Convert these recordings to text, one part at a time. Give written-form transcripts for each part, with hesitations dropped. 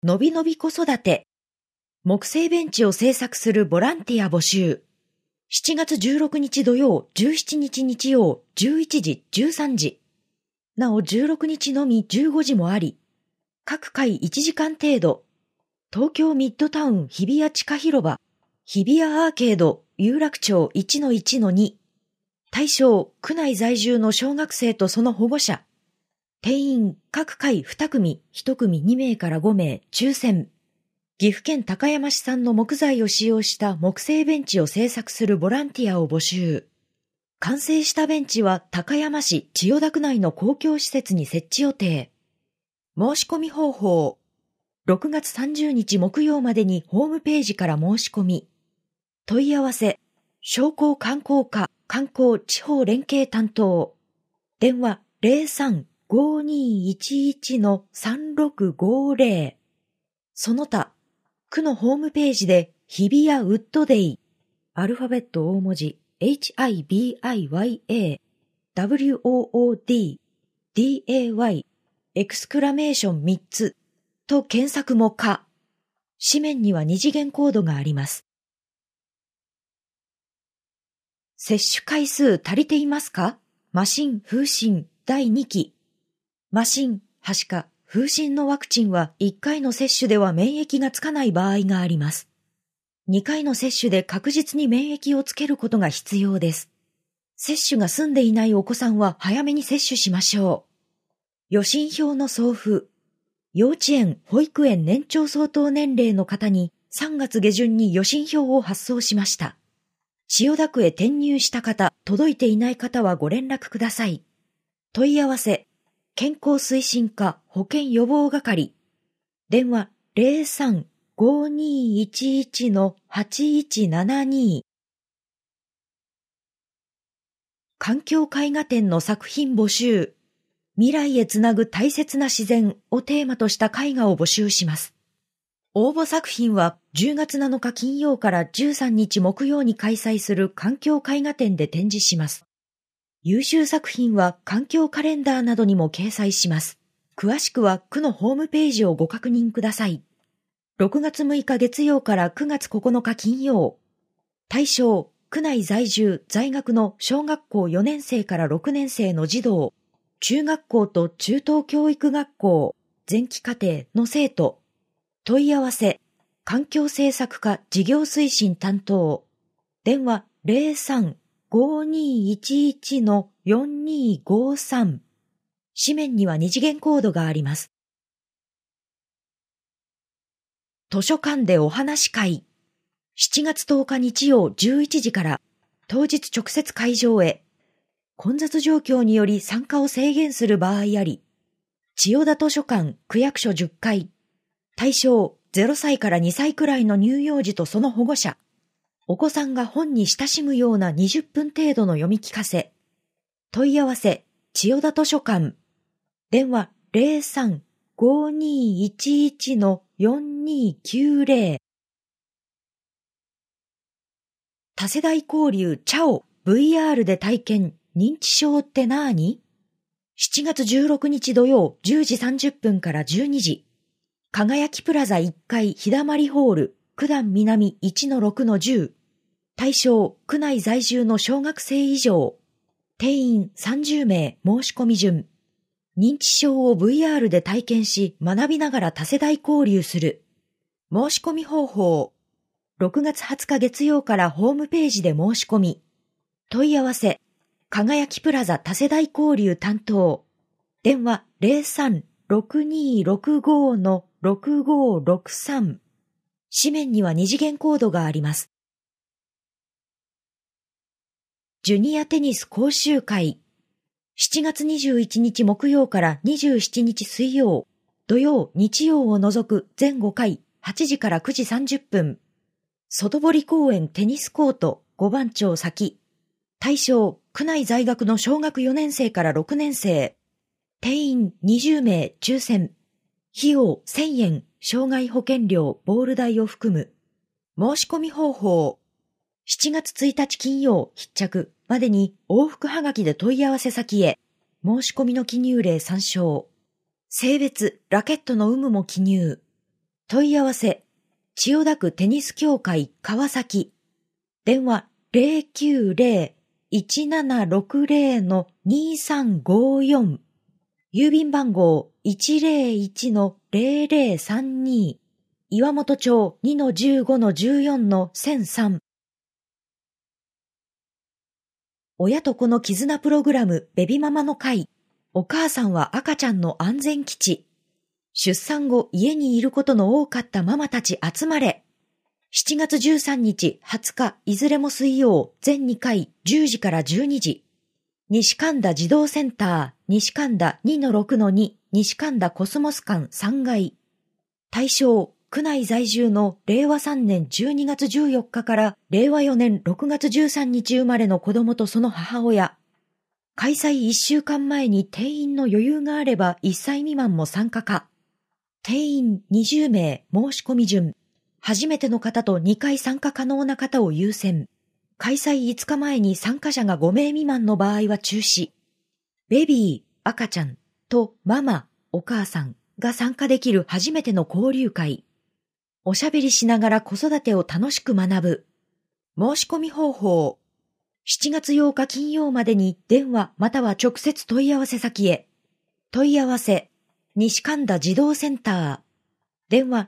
のびのび子育て。木製ベンチを製作するボランティア募集。7月16日土曜、17日日曜、11時、13時。なお16日のみ15時もあり、各回1時間程度。東京ミッドタウン日比谷地下広場、日比谷アーケード有楽町 1-1-2。対象、区内在住の小学生とその保護者。定員、各回2組、1組2名から5名、抽選。岐阜県高山市産の木材を使用した木製ベンチを製作するボランティアを募集。完成したベンチは高山市千代田区内の公共施設に設置予定。申し込み方法。6月30日木曜までにホームページから申し込み。問い合わせ。商工観光課観光地方連携担当。電話03-5211-3650。その他、区のホームページで日比谷ウッドデイ、アルファベット大文字、HIBIYA、WOOD、DAY、エクスクラメーション3つと検索も可。紙面には2次元コードがあります。接種回数足りていますか？麻疹、風疹、第2期。麻疹、はしか、風疹のワクチンは1回の接種では免疫がつかない場合があります。2回の接種で確実に免疫をつけることが必要です。接種が済んでいないお子さんは早めに接種しましょう。予診票の送付。幼稚園、保育園年長相当年齢の方に3月下旬に予診票を発送しました。千代田区へ転入した方、届いていない方はご連絡ください。問い合わせ。健康推進課保健予防係。電話03-5211-8172。環境絵画展の作品募集。未来へつなぐ大切な自然をテーマとした絵画を募集します。応募作品は10月7日金曜から13日木曜に開催する環境絵画展で展示します。優秀作品は環境カレンダーなどにも掲載します。詳しくは区のホームページをご確認ください。6月6日月曜から9月9日金曜。対象、区内在住在学の小学校4年生から6年生の児童、中学校と中等教育学校、前期課程の生徒。問い合わせ、環境政策課事業推進担当。電話03-5211-4253。紙面には2次元コードがあります。図書館でお話し会。7月10日日曜11時から当日直接会場へ。混雑状況により参加を制限する場合あり。千代田図書館区役所10階。対象0歳から2歳くらいの乳幼児とその保護者。お子さんが本に親しむような20分程度の読み聞かせ。問い合わせ、千代田図書館。電話03-5211-4290。多世代交流チャオ VR で体験認知症ってなーに？ 7 月16日土曜10時30分から12時。輝きプラザ1階日だまりホール九段南 1-6-10。対象、区内在住の小学生以上。定員30名申し込み順。認知症を VR で体験し学びながら多世代交流する。申し込み方法。6月20日月曜からホームページで申し込み。問い合わせ。輝きプラザ多世代交流担当。電話03-6265-6563。紙面には2次元コードがあります。ジュニアテニス講習会。7月21日木曜から27日水曜、土曜、日曜を除く全5回、8時から9時30分。外堀公園テニスコート5番町先。対象、区内在学の小学4年生から6年生。定員20名抽選。費用1000円、障害保険料、ボール代を含む。申し込み方法。7月1日金曜必着までに往復はがきで問い合わせ先へ。申し込みの記入例参照。性別、ラケットの有無も記入。 問い合わせ、千代田区テニス協会川崎。電話090-1760-2354。郵便番号 101-0032。岩本町 2-15-14-1003。親と子の絆プログラムベビママの会。お母さんは赤ちゃんの安全基地。出産後家にいることの多かったママたち集まれ。7月13日、20日、いずれも水曜、全2回、10時から12時。西神田児童センター、西神田 2-6-2、西神田コスモス館3階。対象、区内在住の令和3年12月14日から令和4年6月13日生まれの子供とその母親。開催1週間前に定員の余裕があれば1歳未満も参加か。定員20名申し込み順。初めての方と2回参加可能な方を優先。開催5日前に参加者が5名未満の場合は中止。ベビー、赤ちゃんとママ、お母さんが参加できる初めての交流会。おしゃべりしながら子育てを楽しく学ぶ。申し込み方法。7月8日金曜までに電話または直接問い合わせ先へ。問い合わせ。西神田児童センター。電話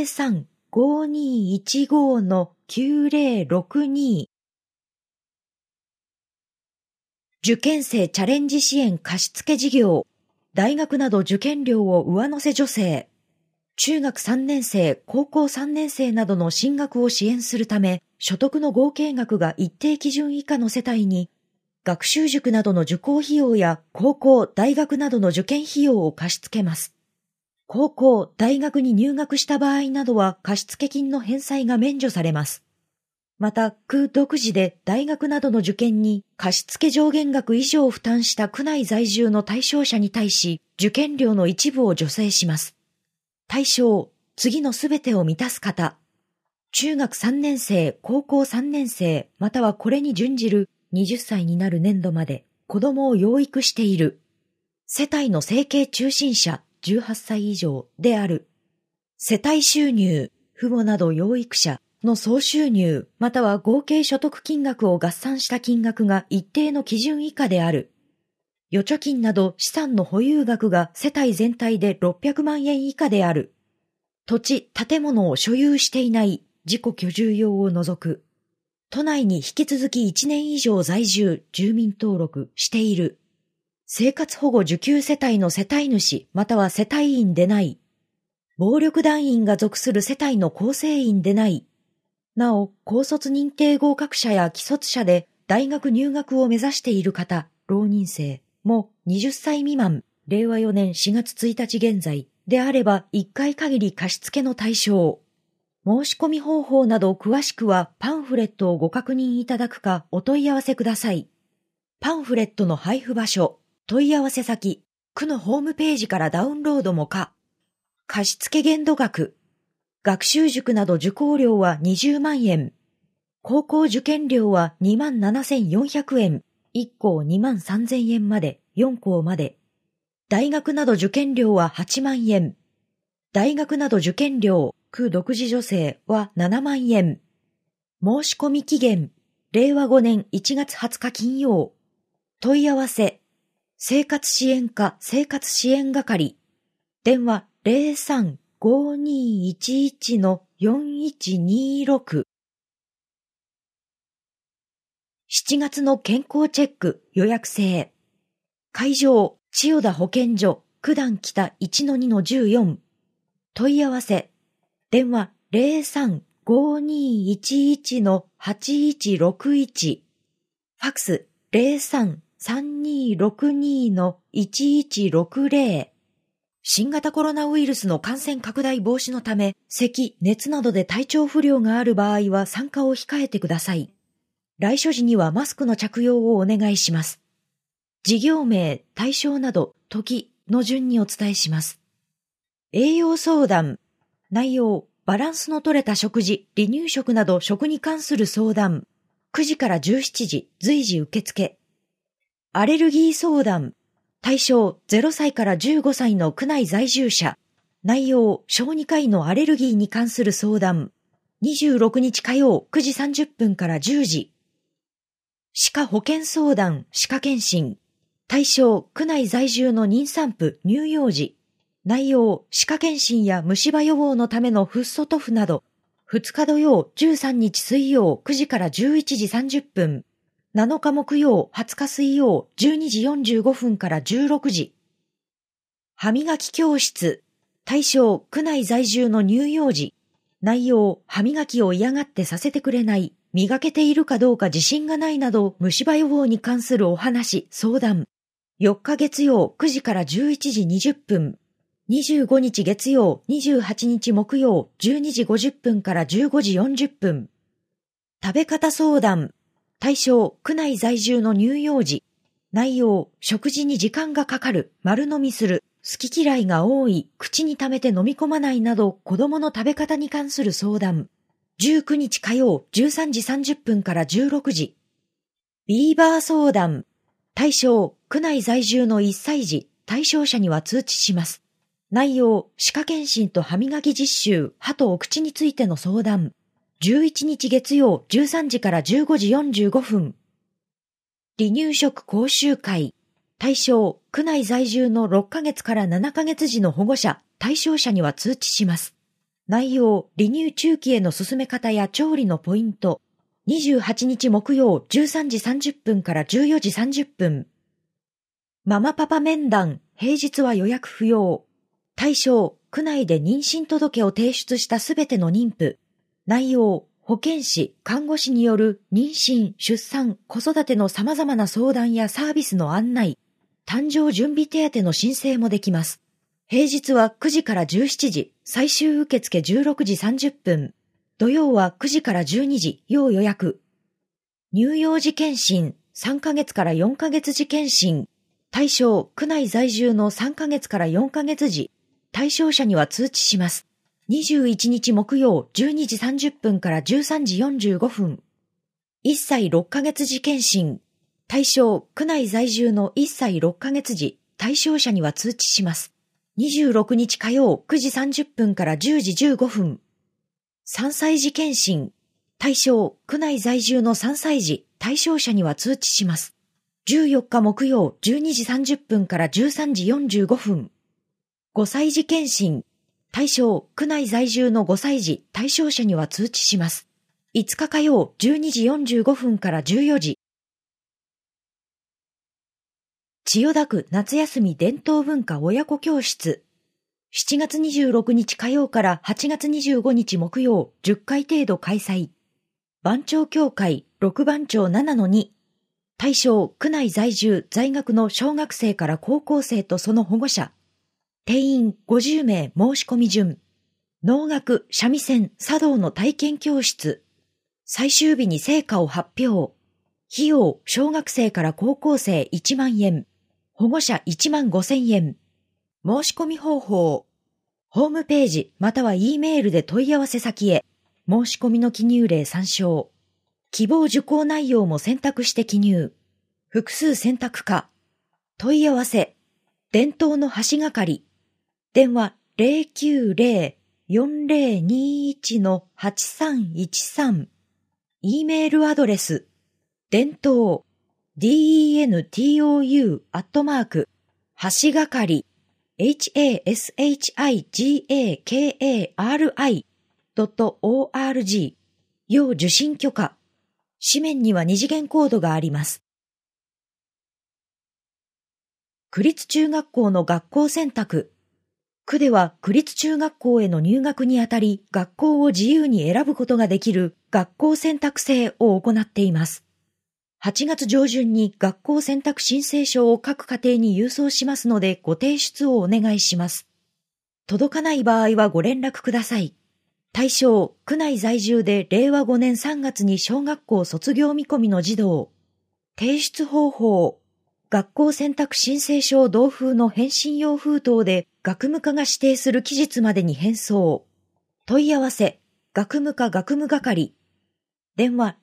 03-5215-9062。受験生チャレンジ支援貸付事業。大学など受験料を上乗せ助成。中学3年生、高校3年生などの進学を支援するため、所得の合計額が一定基準以下の世帯に、学習塾などの受講費用や高校、大学などの受験費用を貸し付けます。高校、大学に入学した場合などは貸付金の返済が免除されます。また、区独自で大学などの受験に貸付上限額以上を負担した区内在住の対象者に対し、受験料の一部を助成します。対象、次のすべてを満たす方。中学3年生、高校3年生、またはこれに準じる20歳になる年度まで子供を養育している。世帯の生計中心者18歳以上である。世帯収入、父母など養育者の総収入、または合計所得金額を合算した金額が一定の基準以下である。預貯金など資産の保有額が世帯全体で600万円以下である。土地、建物を所有していない自己居住用を除く。都内に引き続き1年以上在住、住民登録している。生活保護受給世帯の世帯主または世帯員でない。暴力団員が属する世帯の構成員でない。なお、高卒認定合格者や既卒者で大学入学を目指している方、浪人生も20歳未満、令和4年4月1日現在であれば1回限り貸付の対象。申し込み方法など詳しくはパンフレットをご確認いただくかお問い合わせください。パンフレットの配布場所、問い合わせ先、区のホームページからダウンロードも可。貸付限度額。学習塾など受講料は20万円。高校受験料は27,400円。1校23,000円まで、4校まで。大学など受験料は8万円。大学など受験料、区独自助成は7万円。申し込み期限、令和5年1月20日金曜。問い合わせ、生活支援課生活支援係。電話03-5211-4126。7月の健康チェック予約制。会場、千代田保健所、九段北 1-2-14。問い合わせ。電話03-5211-8161。ファクス03-3262-1160。新型コロナウイルスの感染拡大防止のため、咳、熱などで体調不良がある場合は参加を控えてください。来所時にはマスクの着用をお願いします。事業名、対象など、時の順にお伝えします。栄養相談、内容、バランスの取れた食事、離乳食など食に関する相談。9時から17時、随時受付。アレルギー相談。対象0歳から15歳の区内在住者。 内容、小児科医のアレルギーに関する相談。26日火曜9時30分から10時。歯科保健相談、歯科検診。対象、区内在住の妊産婦、乳幼児。内容、歯科検診や虫歯予防のためのフッ素塗布など。2日土曜、13日水曜9時から11時30分。7日木曜、20日水曜12時45分から16時。歯磨き教室。対象、区内在住の乳幼児。内容、歯磨きを嫌がってさせてくれない、磨けているかどうか自信がないなど、虫歯予防に関するお話、相談。4日月曜9時から11時20分。25日月曜、28日木曜、12時50分から15時40分。食べ方相談。対象、区内在住の乳幼児。内容、食事に時間がかかる、丸飲みする。好き嫌いが多い、口に溜めて飲み込まないなど子供の食べ方に関する相談。19日火曜13時30分から16時。ビーバー相談。対象、区内在住の1歳児、対象者には通知します。内容、歯科検診と歯磨き実習、歯とお口についての相談。11日月曜13時から15時45分。離乳食講習会。対象、区内在住の6ヶ月から7ヶ月児の保護者、対象者には通知します。内容、離乳中期への進め方や調理のポイント。28日木曜13時30分から14時30分。ママパパ面談、平日は予約不要。対象、区内で妊娠届を提出したすべての妊婦。内容、保健師、看護師による妊娠、出産、子育ての様々な相談やサービスの案内。誕生準備手当の申請もできます。平日は9時から17時、最終受付16時30分。土曜は9時から12時、要予約。乳幼児検診、3ヶ月から4ヶ月児検診。対象、区内在住の3ヶ月から4ヶ月児。対象者には通知します。21日木曜12時30分から13時45分。1歳6ヶ月児検診。対象、区内在住の1歳6ヶ月児、対象者には通知します。26日火曜9時30分から10時15分。3歳児検診。対象、区内在住の3歳児、対象者には通知します。14日木曜12時30分から13時45分。5歳児検診。対象、区内在住の5歳児、対象者には通知します。5日火曜12時45分から14時。千代田区夏休み伝統文化親子教室。7月26日火曜から8月25日木曜10回程度開催。番長協会6番長 7-2。対象、区内在住在学の小学生から高校生とその保護者。定員50名申し込み順。能楽、三味線、茶道の体験教室。最終日に成果を発表。費用、小学生から高校生1万円。保護者1万5,000円。申し込み方法。ホームページまたは E メールで問い合わせ先へ。申し込みの記入例参照。希望受講内容も選択して記入。複数選択可。問い合わせ。伝統の橋がかり。電話 090-4021-8313。E メールアドレス。伝統。dentou 橋がかり hashigakari.org 要受信許可。紙面には二次元コードがあります。区立中学校の学校選択。区では区立中学校への入学にあたり、学校を自由に選ぶことができる学校選択制を行っています。8月上旬に学校選択申請書を各家庭に郵送しますのでご提出をお願いします。届かない場合はご連絡ください。対象、区内在住で令和5年3月に小学校卒業見込みの児童。提出方法。学校選択申請書同封の返信用封筒で学務課が指定する期日までに返送。問い合わせ、学務課学務係。電話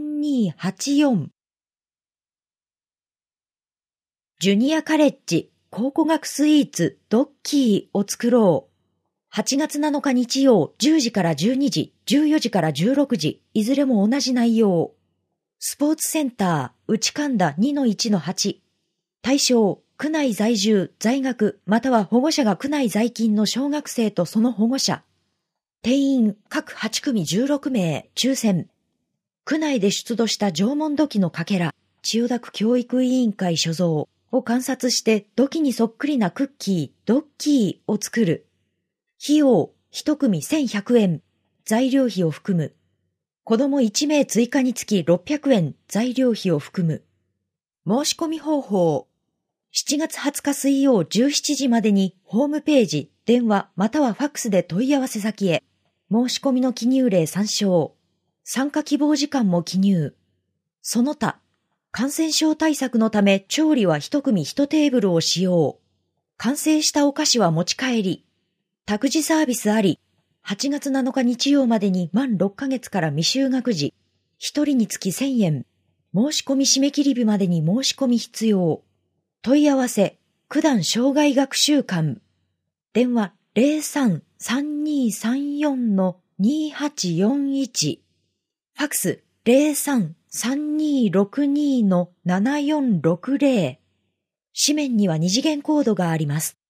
03-5211-4284。ジュニアカレッジ考古学スイーツドッキーを作ろう。8月7日日曜10時から12時、14時から16時、いずれも同じ内容。スポーツセンター、内神田 2-1-8。対象、区内在住、在学、または保護者が区内在勤の小学生とその保護者。定員、各8組16名、抽選。区内で出土した縄文土器のかけら、千代田区教育委員会所蔵を観察して土器にそっくりなクッキー、ドッキーを作る。費用、1組1100円、材料費を含む。子供1名追加につき600円、材料費を含む。申し込み方法。7月20日水曜17時までにホームページ、電話またはファックスで問い合わせ先へ。申し込みの記入例参照。参加希望時間も記入。その他、感染症対策のため調理は1組1テーブルを使用。完成したお菓子は持ち帰り。託児サービスあり。8月7日日曜までに満6ヶ月から未就学児。1人につき1000円。申し込み締め切り日までに申し込み必要。問い合わせ、九段障害学習館。電話03-3234-2841。ファクス03-3262-7460。紙面には二次元コードがあります。